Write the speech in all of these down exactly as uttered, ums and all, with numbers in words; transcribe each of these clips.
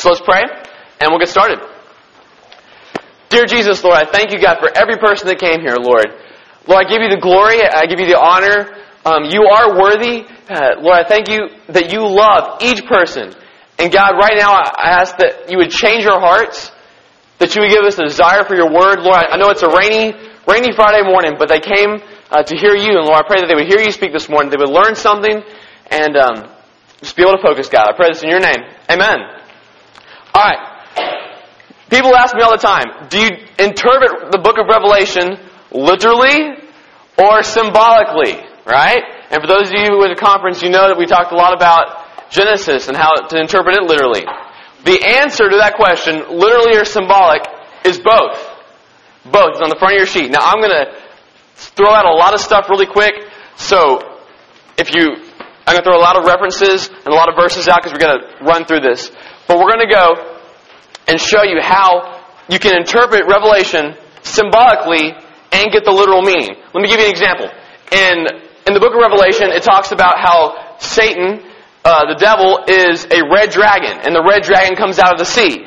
So let's pray, and we'll get started. Dear Jesus, Lord, I thank you, God, for every person that came here, Lord. Lord, I give you the glory. I give you the honor. Um, you are worthy. Uh, Lord, I thank you that you love each person. And God, right now, I ask that you would change our hearts, that you would give us a desire for your word. Lord, I know it's a rainy, rainy Friday morning, but they came uh, to hear you. And Lord, I pray that they would hear you speak this morning. They would learn something and um, just be able to focus, God. I pray this in your name. Amen. All right. People ask me all the time, do you interpret the book of Revelation literally or symbolically? Right? And for those of you who were at the conference, you know that we talked a lot about Genesis and how to interpret it literally. The answer to that question, literally or symbolic, is both. Both. It's on the front of your sheet. Now, I'm going to throw out a lot of stuff really quick. So, if you... I'm going to throw a lot of references and a lot of verses out because we're going to run through this. But we're going to go and show you how you can interpret Revelation symbolically and get the literal meaning. Let me give you an example. In in the book of Revelation, it talks about how Satan, uh, the devil, is a red dragon, and the red dragon comes out of the sea.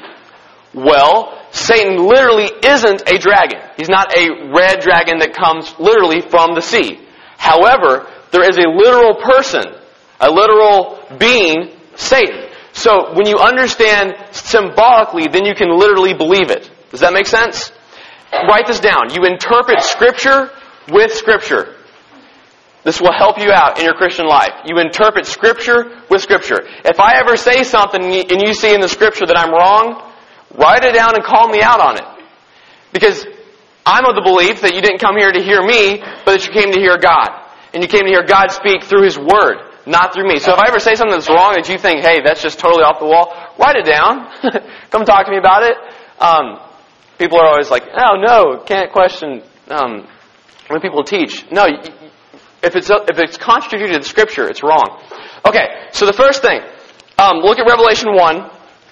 Well, Satan literally isn't a dragon. He's not a red dragon that comes literally from the sea. However, there is a literal person, a literal being, Satan. So when you understand symbolically, then you can literally believe it. Does that make sense? Write this down. You interpret Scripture with Scripture. This will help you out in your Christian life. You interpret Scripture with Scripture. If I ever say something and you see in the Scripture that I'm wrong, write it down and call me out on it. Because I'm of the belief that you didn't come here to hear me, but that you came to hear God. And you came to hear God speak through His Word, not through me. So if I ever say something that's wrong that you think, hey, that's just totally off the wall, write it down. Come talk to me about it. Um, people are always like, oh, no, can't question um, when people teach. No, if it's if it's contradictory to the Scripture, it's wrong. Okay, so the first thing, um, look at Revelation one,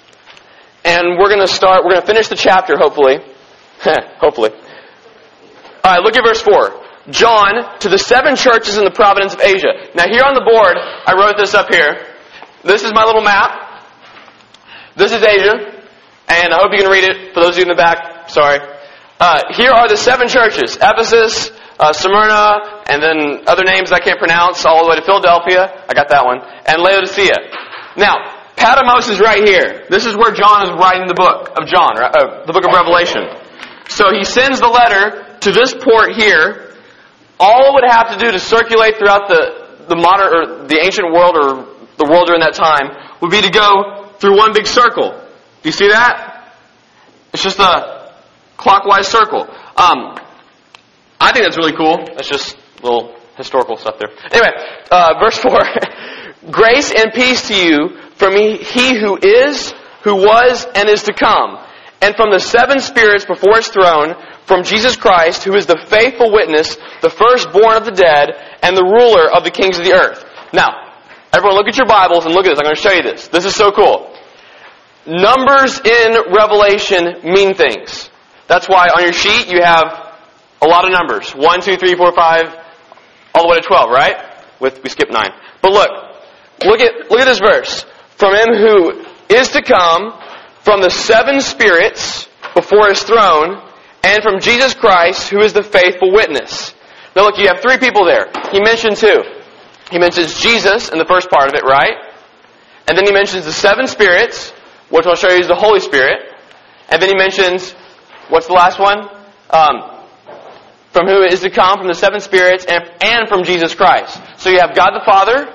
and we're going to start, we're going to finish the chapter, hopefully. hopefully. All right, look at verse four. John, to the seven churches in the province of Asia. Now here on the board, I wrote this up here. This is my little map. This is Asia. And I hope you can read it. For those of you in the back, sorry. Uh, here are the seven churches. Ephesus, uh, Smyrna, and then other names I can't pronounce, all the way to Philadelphia. I got that one. And Laodicea. Now, Patmos is right here. This is where John is writing the book of John, uh, the book of Revelation. So he sends the letter to this port here. All it would have to do to circulate throughout the, the modern or the ancient world or the world during that time would be to go through one big circle. Do you see that? It's just a clockwise circle. Um, I think that's really cool. That's just a little historical stuff there. Anyway, uh, verse four. Grace and peace to you from He who is, who was, and is to come, and from the seven spirits before His throne, from Jesus Christ, who is the faithful witness, the firstborn of the dead, and the ruler of the kings of the earth. Now, everyone look at your Bibles and look at this. I'm going to show you this. This is so cool. Numbers in Revelation mean things. That's why on your sheet you have a lot of numbers. One, two, three, four, five, all the way to twelve, right? With we skipped nine. But look, look at look at this verse. From Him who is to come, from the seven spirits before His throne, and from Jesus Christ, who is the faithful witness. Now look, you have three people there. He mentions who? He mentions Jesus in the first part of it, right? And then he mentions the seven spirits, which I'll show you is the Holy Spirit. And then he mentions, what's the last one? Um, from who is to come, from the seven spirits, and, and from Jesus Christ. So you have God the Father,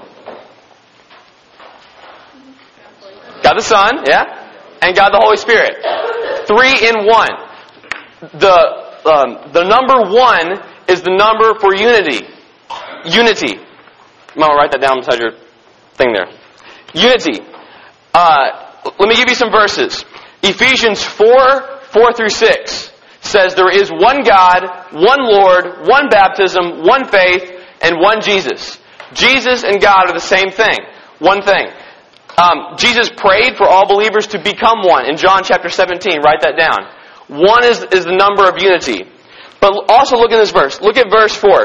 God the Son, yeah, and God the Holy Spirit. Three in one. The um, the number one is the number for unity. Unity. You might want to write that down beside your thing there. Unity. Uh, let me give you some verses. Ephesians four, four through six says there is one God, one Lord, one baptism, one faith, and one Jesus. Jesus and God are the same thing. One thing. Um, Jesus prayed for all believers to become one in John chapter seventeen. Write that down. One is, is the number of unity. But also look at this verse. Look at verse four.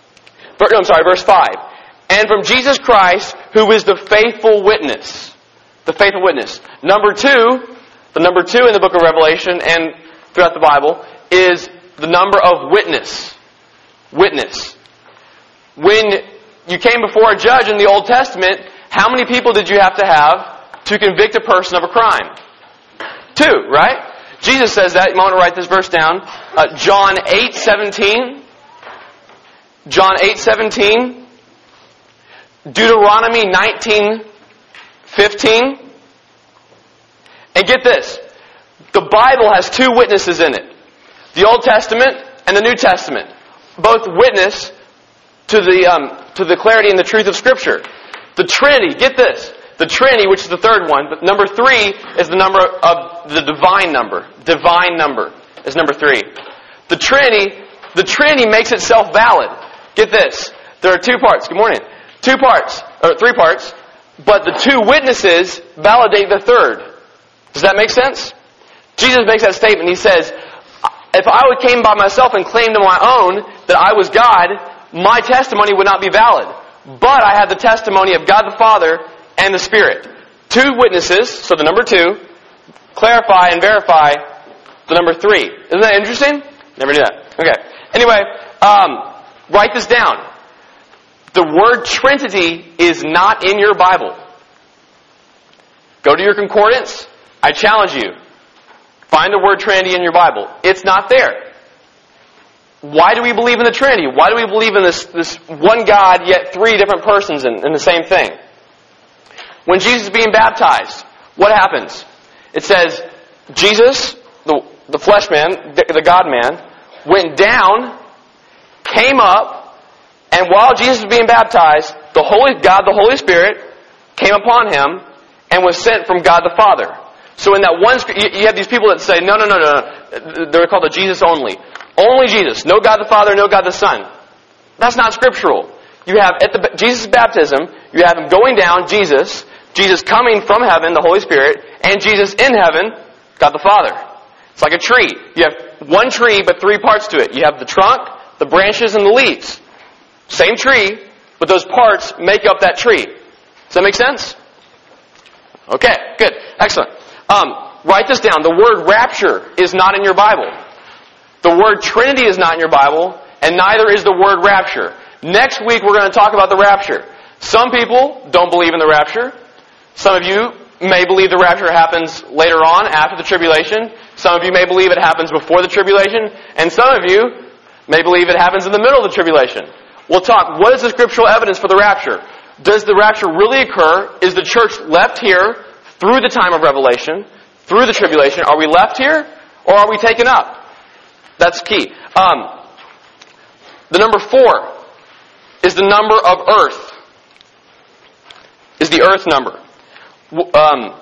No, I'm sorry, verse five. And from Jesus Christ, who is the faithful witness. The faithful witness. Number two, the number two in the book of Revelation and throughout the Bible is the number of witness. Witness. When you came before a judge in the Old Testament, how many people did you have to have to convict a person of a crime? Two, right? Jesus says that. You might want to write this verse down. Uh, John eight seventeen. John eight seventeen. Deuteronomy nineteen fifteen. And get this. The Bible has two witnesses in it. The Old Testament and the New Testament. Both witness to the um, to the clarity and the truth of Scripture. The Trinity, get this. The Trinity, which is the third one, but number three is the number of the divine number. Divine number is number three. The Trinity, the Trinity makes itself valid. Get this. There are two parts. Good morning. Two parts, or three parts, but the two witnesses validate the third. Does that make sense? Jesus makes that statement. He says, if I would came by myself and claimed on my own that I was God, my testimony would not be valid. But I have the testimony of God the Father and the Spirit. Two witnesses, so the number two, clarify and verify the number three. Isn't that interesting? Never knew that. Okay. Anyway, um, write this down. The word Trinity is not in your Bible. Go to your concordance. I challenge you. Find the word Trinity in your Bible. It's not there. Why do we believe in the Trinity? Why do we believe in this, this one God, yet three different persons in, in the same thing? When Jesus is being baptized, what happens? It says, Jesus, the, the flesh man, the, the God man, went down, came up, and while Jesus was being baptized, the Holy God, the Holy Spirit, came upon him and was sent from God the Father. So in that one, you have these people that say, no, no, no, no, no. They're called the Jesus only. Only Jesus. No God the Father, no God the Son. That's not scriptural. You have, at the Jesus' baptism, you have him going down, Jesus, Jesus coming from heaven, the Holy Spirit, and Jesus in heaven, God the Father. It's like a tree. You have one tree, but three parts to it. You have the trunk, the branches, and the leaves. Same tree, but those parts make up that tree. Does that make sense? Okay, good. Excellent. Um, write this down. The word rapture is not in your Bible. The word Trinity is not in your Bible, and neither is the word rapture. Next week we're going to talk about the rapture. Some people don't believe in the rapture. Some of you may believe the rapture happens later on, after the tribulation. Some of you may believe it happens before the tribulation. And some of you may believe it happens in the middle of the tribulation. We'll talk, what is the scriptural evidence for the rapture? Does the rapture really occur? Is the church left here through the time of Revelation, through the tribulation? Are we left here, or are we taken up? That's key. Um, the number four is the number of earth. Is the earth number. Um,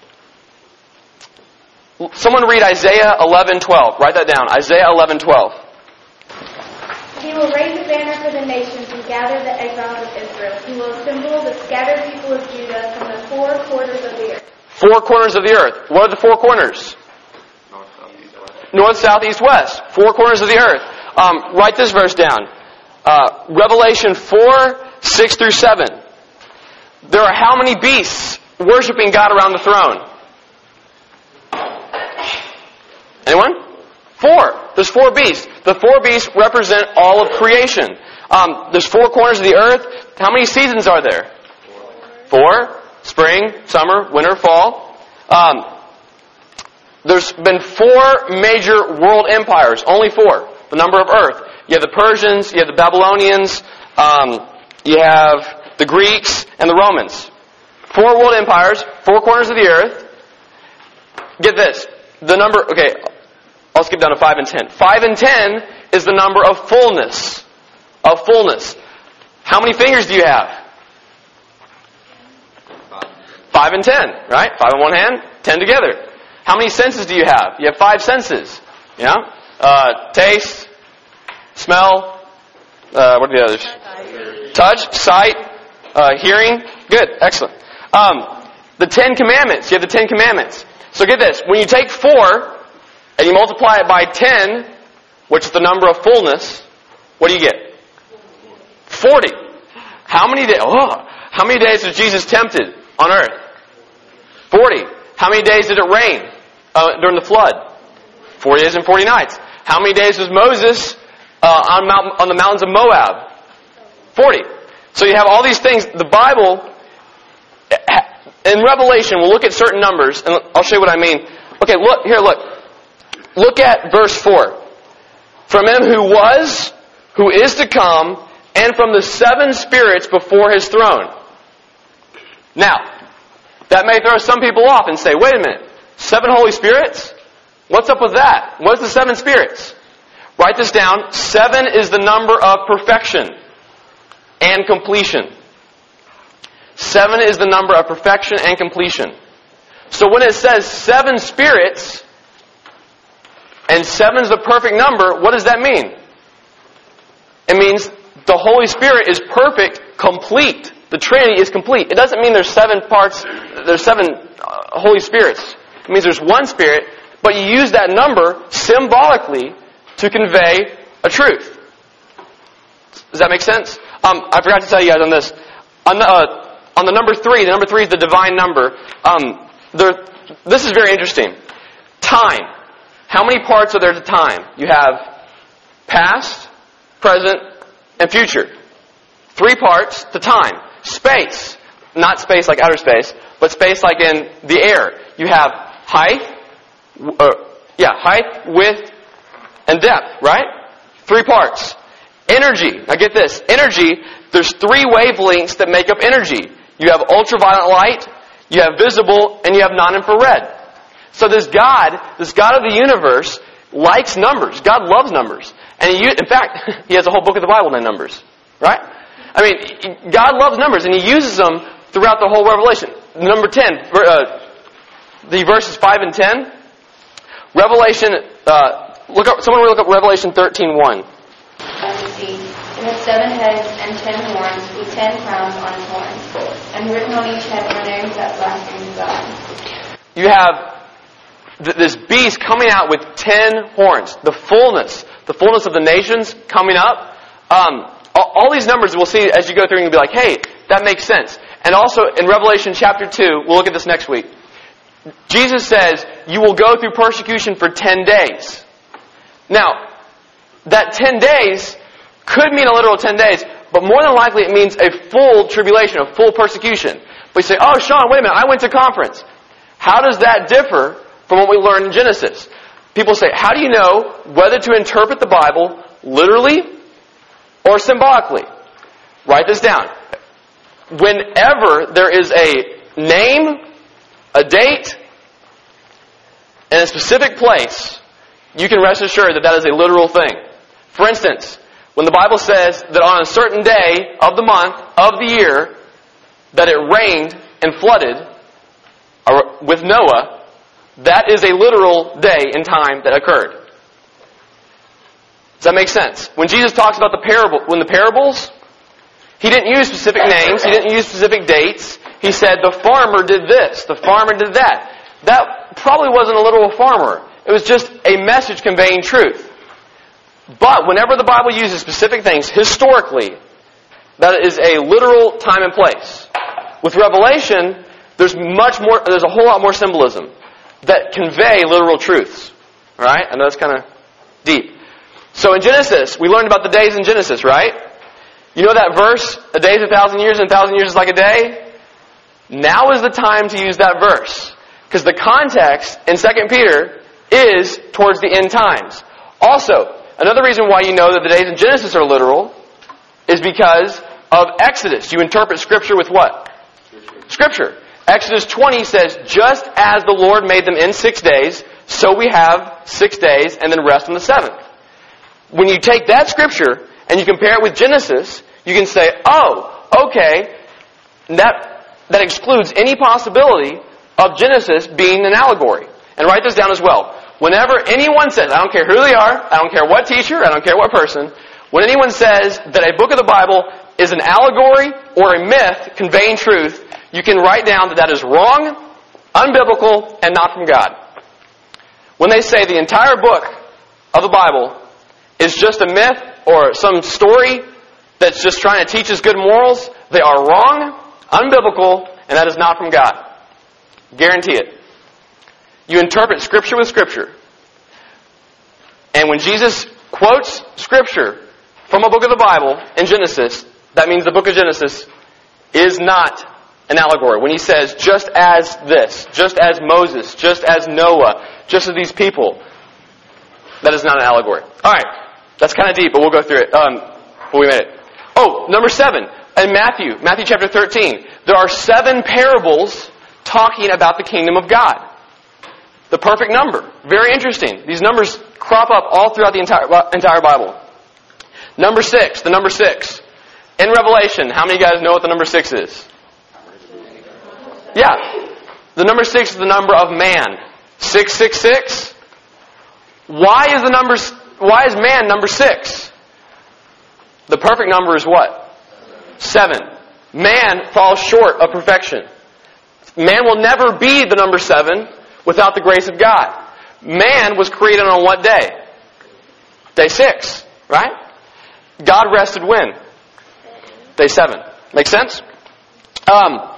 someone read Isaiah eleven twelve. Write that down. Isaiah eleven twelve. He will raise a banner for the nations and gather the exiles of Israel. He will assemble the scattered people of Judah from the four corners of the earth. Four corners of the earth. What are the four corners? North, south, east, west. North, south, east, west. Four corners of the earth. Um, write this verse down. Uh, Revelation four, six through seven. There are how many beasts worshiping God around the throne? Anyone? Four. There's four beasts. The four beasts represent all of creation. Um, there's four corners of the earth. How many seasons are there? Four. Spring, summer, winter, fall. Um, there's been four major world empires. Only four. The number of earth. You have the Persians, you have the Babylonians, um, you have the Greeks, and the Romans. Four world empires, four corners of the earth. Get this. The number, okay, I'll skip down to five and ten. Five and ten is the number of fullness. Of fullness. How many fingers do you have? Five and ten, right? Five in one hand, ten together. How many senses do you have? You have five senses. Yeah? Uh, taste, smell, uh, what are the others? Touch, sight, uh, hearing. Good, excellent. Um, the Ten Commandments. You have the Ten Commandments. So get this. When you take four and you multiply it by ten, which is the number of fullness, what do you get? Forty. How many days? Oh, how many days was Jesus tempted on earth? forty. How many days did it rain uh, during the flood? forty days and forty nights. How many days was Moses uh, on, Mount, on the mountains of Moab? forty. So you have all these things. The Bible, in Revelation, we'll look at certain numbers, and I'll show you what I mean. Okay, look, here, look. Look at verse four. From him who was, who is to come, and from the seven spirits before his throne. Now, that may throw some people off and say, wait a minute, seven Holy Spirits? What's up with that? What's the seven spirits? Write this down. Seven is the number of perfection and completion. Seven is the number of perfection and completion. So when it says seven spirits, and seven is the perfect number, what does that mean? It means the Holy Spirit is perfect, complete. The Trinity is complete. It doesn't mean there's seven parts, there's seven uh, Holy Spirits. It means there's one Spirit, but you use that number symbolically to convey a truth. Does that make sense? Um, I forgot to tell you guys on this. On the, uh, on the number three, the number three is the divine number. Um, there, this is very interesting. Time. How many parts are there to time? You have past, present, and future. Three parts to time. Space. Not space like outer space, but space like in the air. You have height, uh, yeah, height, width, and depth, right? Three parts. Energy. Now get this. Energy, there's three wavelengths that make up energy. You have ultraviolet light, you have visible, and you have non-infrared. So this God, this God of the universe, likes numbers. God loves numbers. And he, in fact, he has a whole book of the Bible named Numbers. Right? I mean, God loves numbers, and he uses them throughout the whole Revelation. Number ten, uh, the verses five and ten. Revelation, uh, look up, someone look up Revelation thirteen one. It has seven heads and ten horns, with ten crowns on its horns, and written on each head are names that blaspheme God. You have th- this beast coming out with ten horns. The fullness, the fullness of the nations coming up. Um, all, all these numbers we'll see as you go through and you'll be like, hey, that makes sense. And also in Revelation chapter two, we'll look at this next week. Jesus says, you will go through persecution for ten days. Now, that ten days could mean a literal ten days, but more than likely it means a full tribulation, a full persecution. But you say, oh, Sean, wait a minute, I went to conference. How does that differ from what we learned in Genesis? People say, how do you know whether to interpret the Bible literally or symbolically? Write this down. Whenever there is a name, a date, and a specific place, you can rest assured that that is a literal thing. For instance, when the Bible says that on a certain day of the month, of the year, that it rained and flooded with Noah, that is a literal day in time that occurred. Does that make sense? When Jesus talks about the parable, when the parables, he didn't use specific names, he didn't use specific dates. He said the farmer did this, the farmer did that. That probably wasn't a literal farmer. It was just a message conveying truth. But whenever the Bible uses specific things, historically, that is a literal time and place. With Revelation, there's much more, there's a whole lot more symbolism that convey literal truths. Alright? I know it's kind of deep. So in Genesis, we learned about the days in Genesis, right? You know that verse, a day is a thousand years and a thousand years is like a day? Now is the time to use that verse. Because the context in Second Peter is towards the end times. Also, another reason why you know that the days in Genesis are literal is because of Exodus. You interpret Scripture with what? Scripture. Scripture. Exodus twenty says, just as the Lord made them in six days, so we have six days and then rest on the seventh. When you take that Scripture and you compare it with Genesis, you can say, oh, okay, that, that excludes any possibility of Genesis being an allegory. And write this down as well. Whenever anyone says, I don't care who they are, I don't care what teacher, I don't care what person, when anyone says that a book of the Bible is an allegory or a myth conveying truth, you can write down that that is wrong, unbiblical, and not from God. When they say the entire book of the Bible is just a myth or some story that's just trying to teach us good morals, they are wrong, unbiblical, and that is not from God. Guarantee it. You interpret Scripture with Scripture. And when Jesus quotes Scripture from a book of the Bible in Genesis, that means the book of Genesis is not an allegory. When he says, just as this, just as Moses, just as Noah, just as these people, that is not an allegory. Alright, that's kind of deep, but we'll go through it. Um, but we made it. Oh, number seven. In Matthew, Matthew chapter thirteen, there are seven parables talking about the kingdom of God. The perfect number. Very interesting. These numbers crop up all throughout the entire entire Bible. Number six, the number six. In Revelation, how many of you guys know what the number six is? Yeah. The number six is the number of man. six six six. Why is the number, why is man number six? The perfect number is what? Seven. Man falls short of perfection. Man will never be the number seven without the grace of God. Man was created on what day? Day six, right? God rested when? Day seven. Make sense? Um,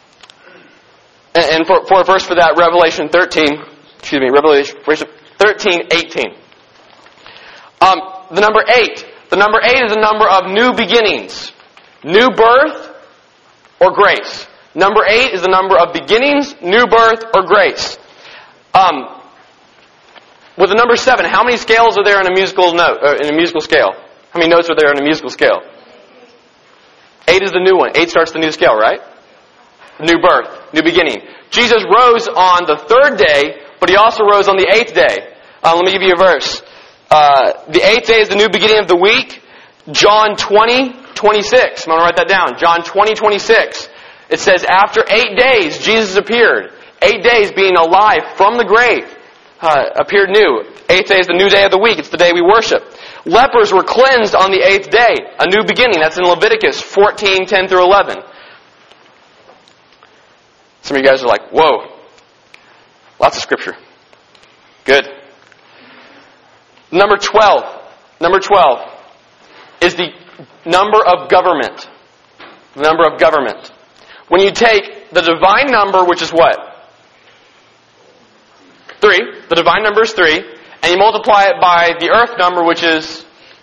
and for, for a verse for that, Revelation thirteen, excuse me, Revelation thirteen, eighteen. Um, the number eight. The number eight is the number of new beginnings. New birth or grace. Number eight is the number of beginnings, new birth, or grace. Um, with the number seven, how many scales are there in a musical note? Uh, in a musical scale? How many notes are there in a musical scale? Eight is the new one. Eight starts the new scale, right? New birth, new beginning. Jesus rose on the third day, but he also rose on the eighth day. Uh, let me give you a verse. Uh, the eighth day is the new beginning of the week. John twenty, twenty-six. I'm going to write that down. John twenty, twenty-six. It says, after eight days, Jesus appeared. Eight days being alive from the grave. Uh, appeared new. Eighth day is the new day of the week. It's the day we worship. Lepers were cleansed on the eighth day. A new beginning. That's in Leviticus fourteen, ten through eleven. Some of you guys are like, whoa. Lots of scripture. Good. Number twelve. Number twelve is the number of government. The number of government. When you take the divine number, which is what? Three. The divine number is three. And you multiply it by the earth number, which is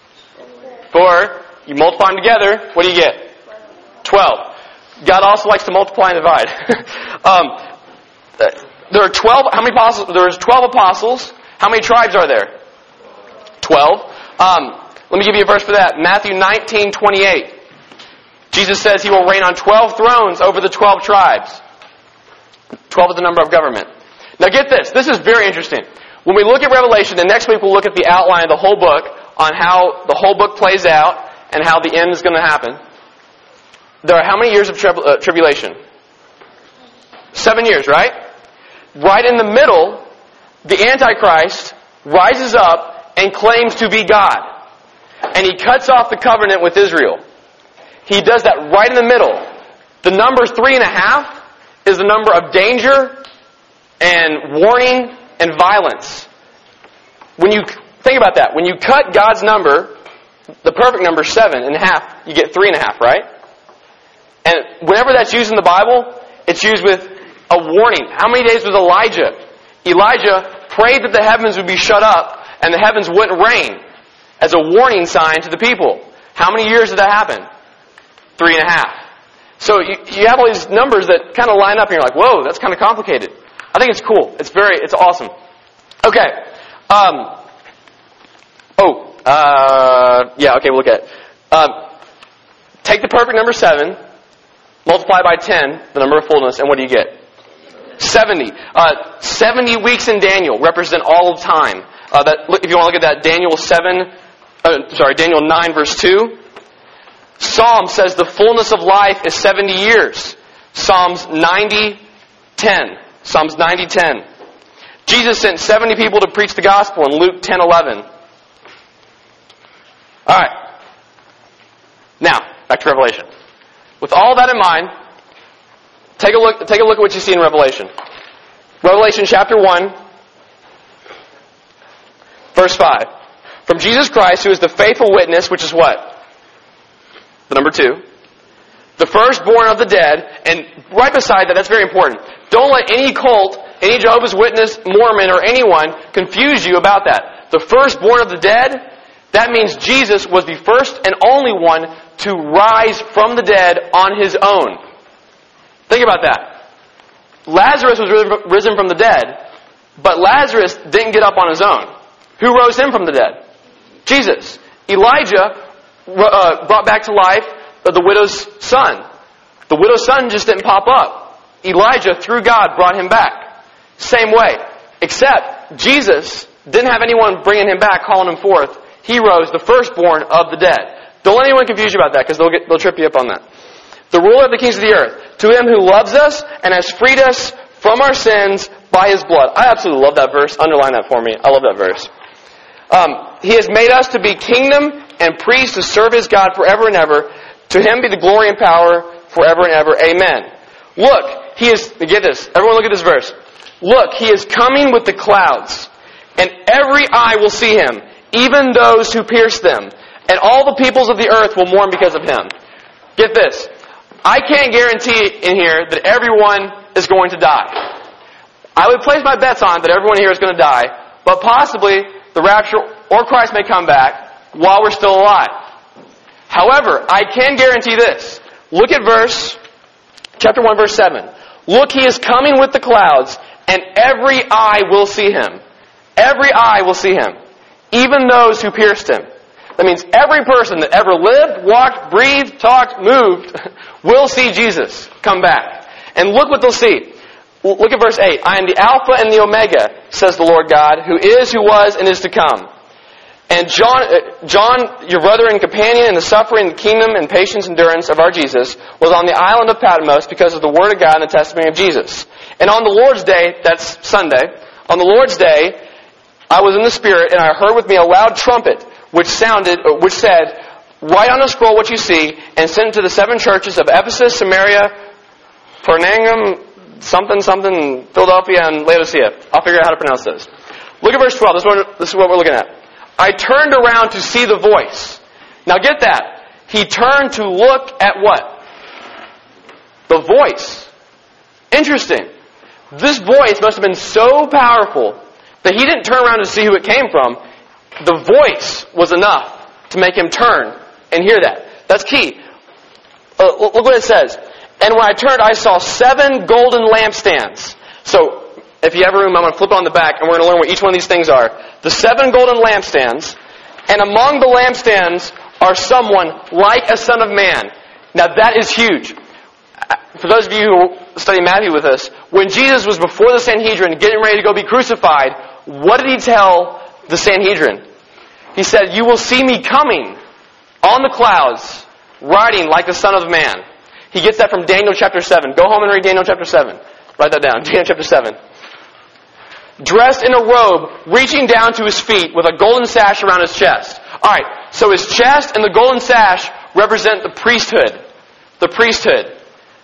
four. You multiply them together. What do you get? Twelve. God also likes to multiply and divide. um, there are twelve. How many apostles? There's twelve apostles. How many tribes are there? Twelve. Um, let me give you a verse for that. Matthew nineteen, twenty-eight. Jesus says he will reign on twelve thrones over the twelve tribes. Twelve is the number of government. Now get this. This is very interesting. When we look at Revelation, and next week we'll look at the outline of the whole book on how the whole book plays out and how the end is going to happen. There are how many years of tri- uh, tribulation? Seven years, right? Right in the middle, the Antichrist rises up and claims to be God. And he cuts off the covenant with Israel. He does that right in the middle. The number three and a half is the number of danger and warning and violence. When you think about that, when you cut God's number, the perfect number seven in half, you get three and a half, right? And whenever that's used in the Bible, it's used with a warning. How many days was Elijah? Elijah prayed that the heavens would be shut up and the heavens wouldn't rain as a warning sign to the people. How many years did that happen? Three and a half. So you, you have all these numbers that kind of line up and you're like, whoa, that's kind of complicated. I think it's cool. It's very, it's awesome. Okay. Um, oh, uh, yeah, okay, we'll look at it. Um, take the perfect number seven, multiply by ten, the number of fullness, and what do you get? seventy. Uh, seventy weeks in Daniel represent all of time. Uh, that, if you want to look at that, Daniel seven, uh, sorry, Daniel nine verse two. Psalm says the fullness of life is seventy years. Psalms ninety, ten. Psalms ninety, ten. Jesus sent seventy people to preach the gospel in Luke ten, eleven. Alright. Now, back to Revelation. With all that in mind, take a look, take a look at what you see in Revelation. Revelation chapter one, verse five. From Jesus Christ, who is the faithful witness, which is what? The number two. The firstborn of the dead. And right beside that, that's very important. Don't let any cult, any Jehovah's Witness, Mormon, or anyone confuse you about that. The firstborn of the dead, that means Jesus was the first and only one to rise from the dead on his own. Think about that. Lazarus was risen from the dead, but Lazarus didn't get up on his own. Who rose him from the dead? Jesus. Elijah uh, brought back to life the widow's son. The widow's son just didn't pop up. Elijah, through God, brought him back. Same way. Except Jesus didn't have anyone bringing him back, calling him forth. He rose, the firstborn of the dead. Don't let anyone confuse you about that, because they'll get, they'll trip you up on that. The ruler of the kings of the earth. To him who loves us and has freed us from our sins by his blood. I absolutely love that verse. Underline that for me. I love that verse. Um, he has made us to be kingdom and priests to serve his God forever and ever. To him be the glory and power forever and ever. Amen. Look, he is, get this. Everyone look at this verse. Look, he is coming with the clouds, and every eye will see him, even those who pierced them. And all the peoples of the earth will mourn because of him. Get this. I can't guarantee in here that everyone is going to die. I would place my bets on that everyone here is going to die, but possibly the rapture or Christ may come back while we're still alive. However, I can guarantee this. Look at verse, chapter one, verse seven. Look, he is coming with the clouds, and every eye will see him. Every eye will see him, even those who pierced him. That means every person that ever lived, walked, breathed, talked, moved, will see Jesus come back. And look what they'll see. Look at verse eight. I am the Alpha and the Omega, says the Lord God, who is, who was, and is to come. And John, John, your brother and companion in the suffering, the kingdom, and patience, endurance of our Jesus, was on the island of Patmos because of the word of God and the testimony of Jesus. And on the Lord's day, that's Sunday, on the Lord's day, I was in the Spirit, and I heard with me a loud trumpet, which sounded, which said, write on a scroll what you see, and send it to the seven churches of Ephesus, Samaria, Pergamum, something, something, Philadelphia, and Laodicea. I'll figure out how to pronounce those. Look at verse twelve. This is what, this is what we're looking at. I turned around to see the voice. Now get that. He turned to look at what? The voice. Interesting. This voice must have been so powerful that he didn't turn around to see who it came from. The voice was enough to make him turn and hear that. That's key. Uh, look what it says. And when I turned, I saw seven golden lampstands. So, if you have a room, I'm going to flip on the back, and we're going to learn what each one of these things are. The seven golden lampstands, and among the lampstands are someone like a son of man. Now, that is huge. For those of you who study Matthew with us, when Jesus was before the Sanhedrin, getting ready to go be crucified, what did he tell the Sanhedrin? He said, you will see me coming on the clouds, riding like the Son of Man. He gets that from Daniel chapter seven. Go home and read Daniel chapter seven. Write that down. Daniel chapter seven. Dressed in a robe, reaching down to his feet with a golden sash around his chest. Alright, so his chest and the golden sash represent the priesthood. The priesthood.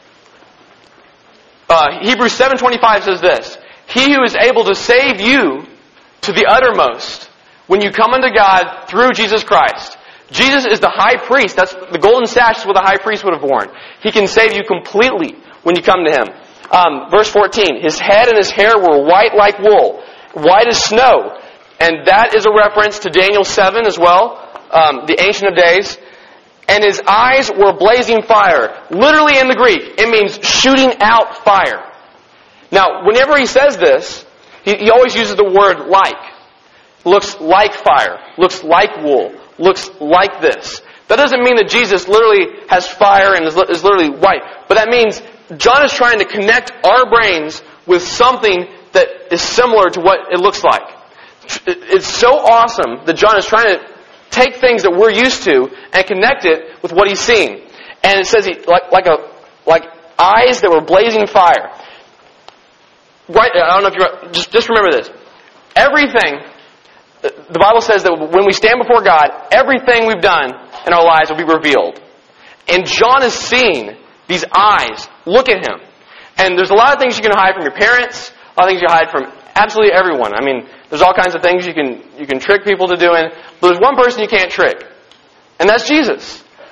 Uh, Hebrews seven twenty-five says this. He who is able to save you to the uttermost when you come unto God through Jesus Christ. Jesus is the high priest. That's the golden sash is what the high priest would have worn. He can save you completely when you come to him. Um, verse fourteen, his head and his hair were white like wool, white as snow. And that is a reference to Daniel seven as well, um, the Ancient of Days. And his eyes were blazing fire. Literally in the Greek, it means shooting out fire. Now, whenever he says this, he, he always uses the word like. Looks like fire. Looks like wool. Looks like this. That doesn't mean that Jesus literally has fire and is, is literally white. But that means John is trying to connect our brains with something that is similar to what it looks like. It's so awesome that John is trying to take things that we're used to and connect it with what he's seeing. And it says he, like, like a like eyes that were blazing fire. Right? I don't know if you're just just remember this. Everything. The Bible says that when we stand before God, everything we've done in our lives will be revealed. And John is seeing these eyes look at him. And there's a lot of things you can hide from your parents, a lot of things you hide from absolutely everyone. I mean, there's all kinds of things you can you can trick people to doing, but there's one person you can't trick. And that's Jesus.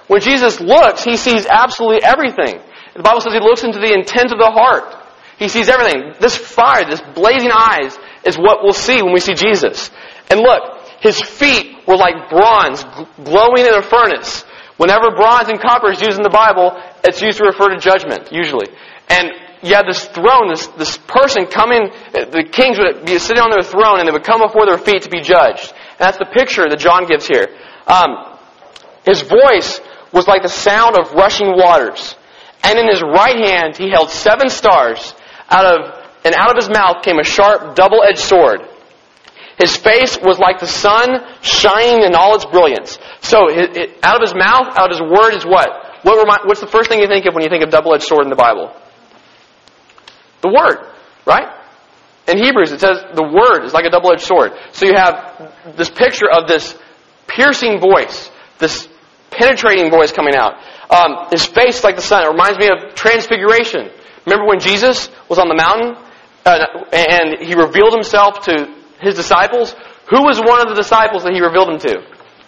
When Jesus looks, he sees absolutely everything. The Bible says he looks into the intent of the heart. He sees everything. This fire, this blazing eyes, is what we'll see when we see Jesus. And look, his feet were like bronze glowing in a furnace. Whenever bronze and copper is used in the Bible, it's used to refer to judgment, usually. And you have this throne, this, this person coming, the kings would be sitting on their throne and they would come before their feet to be judged. And that's the picture that John gives here. Um, his voice was like the sound of rushing waters. And in his right hand he held seven stars. Out of, and out of his mouth came a sharp, double-edged sword. His face was like the sun shining in all its brilliance. So, it, it, out of his mouth, out of his word is what? What remind, what's the first thing you think of when you think of double-edged sword in the Bible? The Word, right? In Hebrews it says the Word is like a double-edged sword. So you have this picture of this piercing voice, this penetrating voice coming out. Um, his face is like the sun. It reminds me of Transfiguration. Remember when Jesus was on the mountain uh, and he revealed himself to his disciples? Who was one of the disciples that he revealed him to?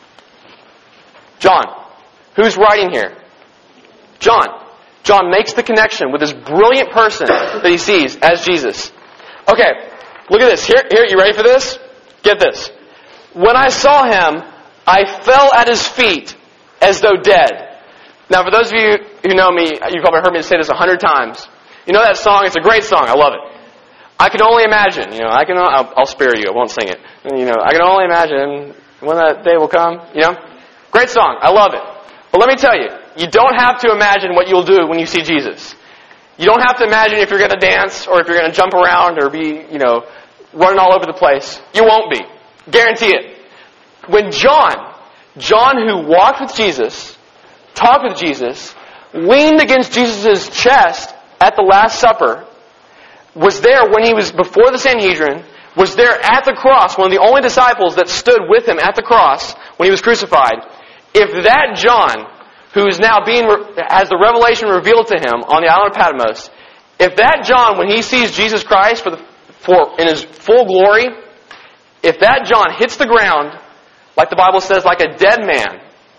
John. Who's writing here? John. John makes the connection with this brilliant person that he sees as Jesus. Okay, look at this. Here, here, you ready for this? Get this. When I saw him, I fell at his feet as though dead. Now, for those of you who know me, you've probably heard me say this a hundred times. You know that song? It's a great song. I love it. I can only imagine. You know, I can. I'll, I'll spare you. I won't sing it. You know, I can only imagine when that day will come. You know, great song. I love it. But let me tell you, you don't have to imagine what you'll do when you see Jesus. You don't have to imagine if you're going to dance or if you're going to jump around or be, you know, running all over the place. You won't be. Guarantee it. When John, John who walked with Jesus, talked with Jesus, leaned against Jesus' chest at the Last Supper, was there when he was before the Sanhedrin, was there at the cross, one of the only disciples that stood with him at the cross when he was crucified. If that John, who is now being, has the revelation revealed to him on the island of Patmos, if that John, when he sees Jesus Christ for the, for, in his full glory, if that John hits the ground, like the Bible says, like a dead man,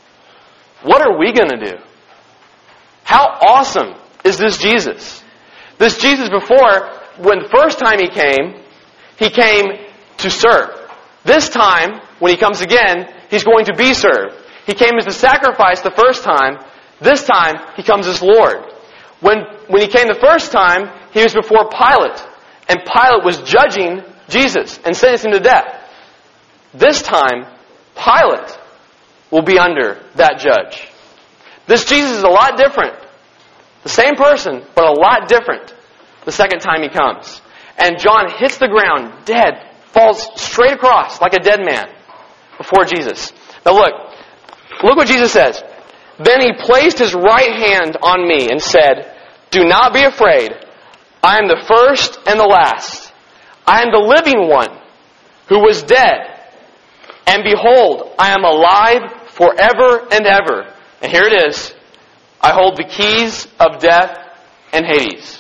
what are we going to do? How awesome is this Jesus? This Jesus before, when the first time he came, he came to serve. This time, when he comes again, he's going to be served. He came as a sacrifice the first time. This time, he comes as Lord. When, when he came the first time, he was before Pilate. And Pilate was judging Jesus and sentencing him to death. This time, Pilate will be under that judge. This Jesus is a lot different. The same person, but a lot different the second time he comes. And John hits the ground, dead, falls straight across like a dead man before Jesus. Now look, look what Jesus says. Then he placed his right hand on me and said, "Do not be afraid. I am the first and the last. I am the living one who was dead. And behold, I am alive forever and ever. And here it is. I hold the keys of death and Hades."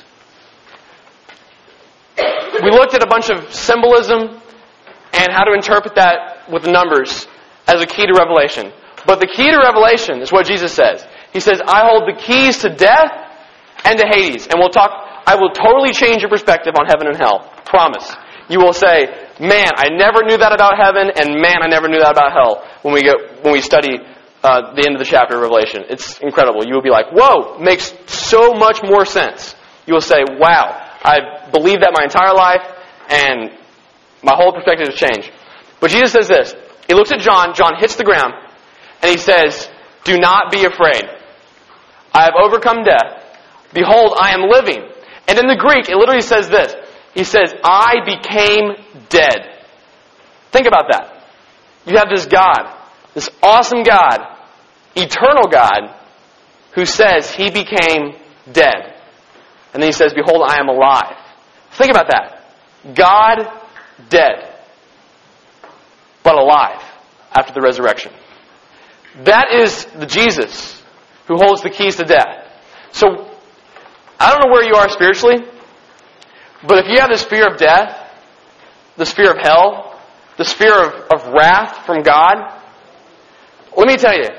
We looked at a bunch of symbolism and how to interpret that with the numbers as a key to Revelation. But the key to Revelation is what Jesus says. He says, "I hold the keys to death and to Hades." And we'll talk, I will totally change your perspective on heaven and hell. Promise. You will say, "Man, I never knew that about heaven, and man, I never knew that about hell," when we go, when we study uh, the end of the chapter of Revelation. It's incredible. You will be like, "Whoa, makes so much more sense." You will say, "Wow, I believed that my entire life, and my whole perspective has changed." But Jesus says this. He looks at John. John hits the ground, and he says, "Do not be afraid. I have overcome death. Behold, I am living." And in the Greek, it literally says this. He says, "I became dead." Think about that. You have this God, this awesome God, eternal God, who says he became dead. And then he says, "Behold, I am alive." Think about that. God dead, but alive after the resurrection. That is the Jesus who holds the keys to death. So, I don't know where you are spiritually, but if you have this fear of death, this fear of hell, this fear of, of wrath from God, let me tell you,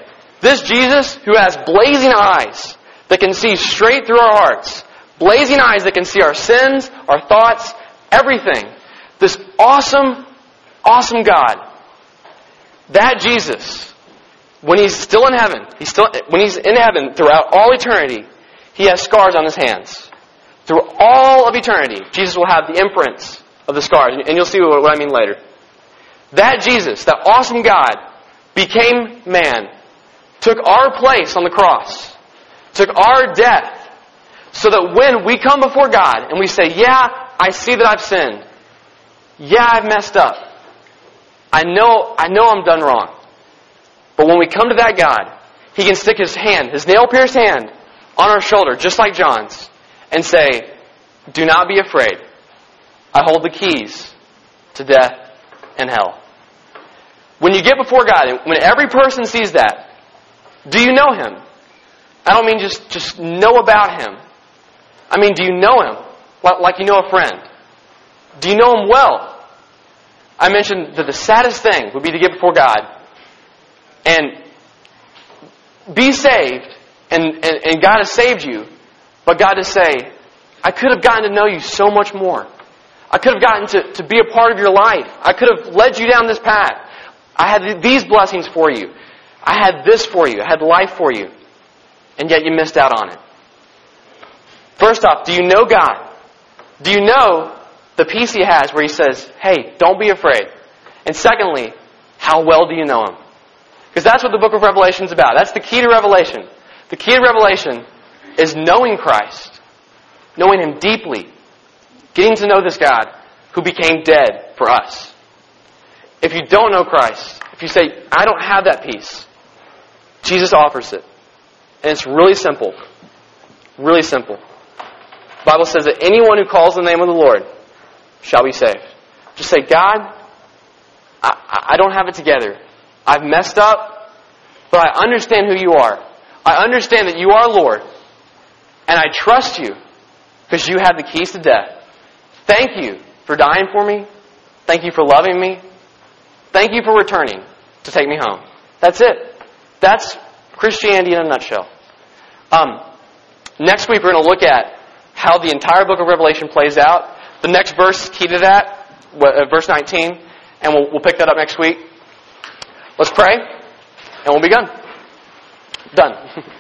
This Jesus who has blazing eyes that can see straight through our hearts, blazing eyes that can see our sins, our thoughts, everything. This awesome, awesome God. That Jesus, when He's still in heaven, he's still, when He's in heaven throughout all eternity, He has scars on His hands. Through all of eternity, Jesus will have the imprints of the scars. And you'll see what I mean later. That Jesus, that awesome God, became man, took our place on the cross, took our death, so that when we come before God and we say, yeah, I see that I've sinned. Yeah, I've messed up. I know, I know I'm done wrong. But when we come to that God, He can stick His hand, His nail-pierced hand, on our shoulder, just like John's, and say, do not be afraid. I hold the keys to death and hell. When you get before God, and when every person sees that, do you know Him? I don't mean just, just know about Him. I mean, do you know Him? Like, like you know a friend. Do you know Him well? I mentioned that the saddest thing would be to get before God and be saved, and, and, and God has saved you, but God to say, I could have gotten to know you so much more. I could have gotten to, to be a part of your life. I could have led you down this path. I had these blessings for you. I had this for you. I had life for you. And yet you missed out on it. First off, do you know God? Do you know the peace He has where He says, hey, don't be afraid? And secondly, how well do you know Him? Because that's what the book of Revelation is about. That's the key to Revelation. The key to Revelation is knowing Christ, knowing Him deeply, getting to know this God who became dead for us. If you don't know Christ, if you say, I don't have that peace, Jesus offers it. And it's really simple. Really simple. The Bible says that anyone who calls the name of the Lord shall be saved. Just say, God, I, I don't have it together. I've messed up, but I understand who You are. I understand that You are Lord. And I trust You because You have the keys to death. Thank You for dying for me. Thank You for loving me. Thank You for returning to take me home. That's it. That's Christianity in a nutshell. Um, next week we're going to look at how the entire book of Revelation plays out. The next verse key to that, verse nineteen, and we'll, we'll pick that up next week. Let's pray, and we'll be done. Done.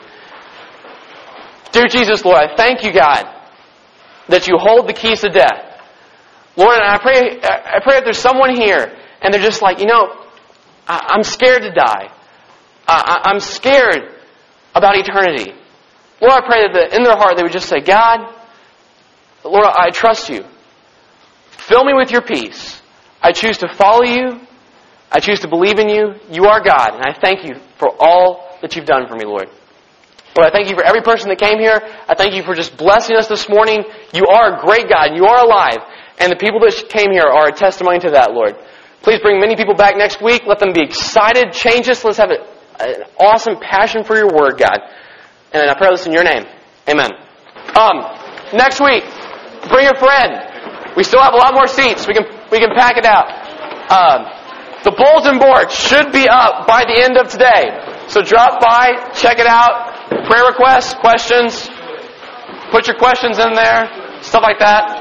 Dear Jesus, Lord, I thank You, God, that You hold the keys to death. Lord, and I pray, I pray if there's someone here, and they're just like, you know, I, I'm scared to die. I, I'm scared about eternity. Lord, I pray that in their heart they would just say, God, Lord, I trust You. Fill me with Your peace. I choose to follow You. I choose to believe in You. You are God, and I thank You for all that You've done for me, Lord. Lord, I thank You for every person that came here. I thank You for just blessing us this morning. You are a great God. You are alive. And the people that came here are a testimony to that, Lord. Please bring many people back next week. Let them be excited. Change us. Let's have a, an awesome passion for Your Word, God. And I pray this in Your name. Amen. Um, next week, bring a friend. We still have a lot more seats. We can we can pack it out. Um, the bulletin board should be up by the end of today. So drop by, check it out. Prayer requests, questions. Put your questions in there. Stuff like that.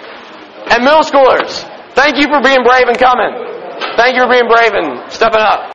And middle schoolers, thank you for being brave and coming. Thank you for being brave and stepping up.